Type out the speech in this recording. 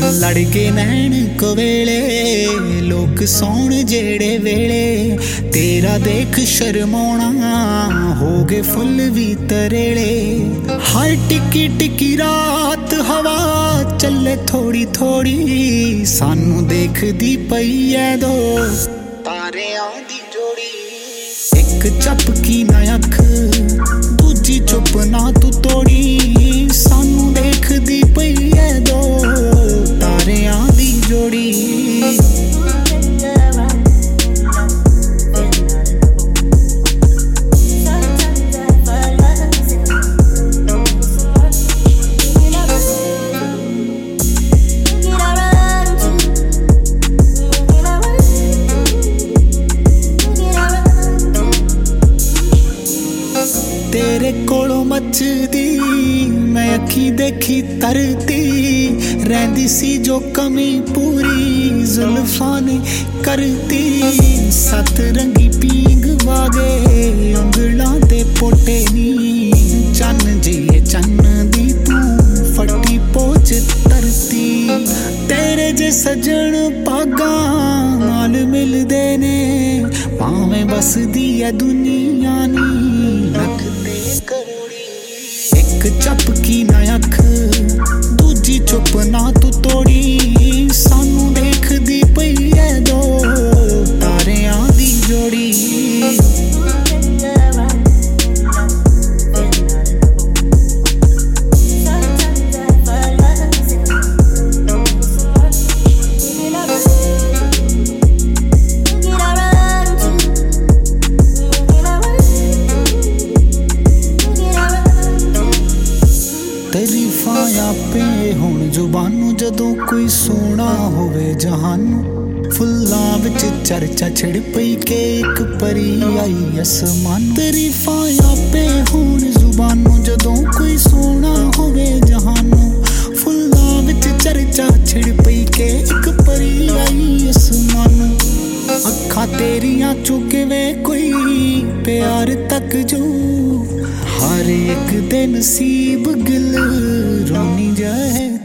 लड़के नैन कोवेले लोग सौण जेड़े वेले तेरा देख शर्माउणा हो गए फुल भी तरेले। हर टिकी टिकी रात हवा चले थोड़ी थोड़ी सानू देखदी पई है दो तारियां दी जोड़ी। एक झपकी ना अख दूजी चुप ना तू तोड़ी सानू देखदी पई है दो तारियां दी जोड़ी। तेरे कोलों मचदी मैं अखी देखी तरती रहिंदी सी जो कमी पूरी जुल्फां ने करती। सत रंगी पींग वागे उंगलां ते पोटे नी चन्न जिए चन्न दी तू फटी पोच तरती। तेरे जे सजन पागा नाल मिलदे ने भावें बसदी है दुनिया नी लगदे करोड़ी। एक झपकी ना अख दूजी चुप ना तू तोड़ी सानू देखदी पई है दो तारियां दी जोड़ी। तारीफां आपे हुण जुबानू जदों कोई सोना होवे जहानू फुल्लां विच चर्चा छिड़ पई के एक परी आई आसमान। तारीफां आपे हुण जुबानू जदों कोई सोना होवे जहानू फुल्लां विच चर्चा छिड़ पई के एक परी आई आसमान। अखां तेरियां चुके वे कोई प्यार तक जो हर एक दे नसीब गिल रोनी जाए।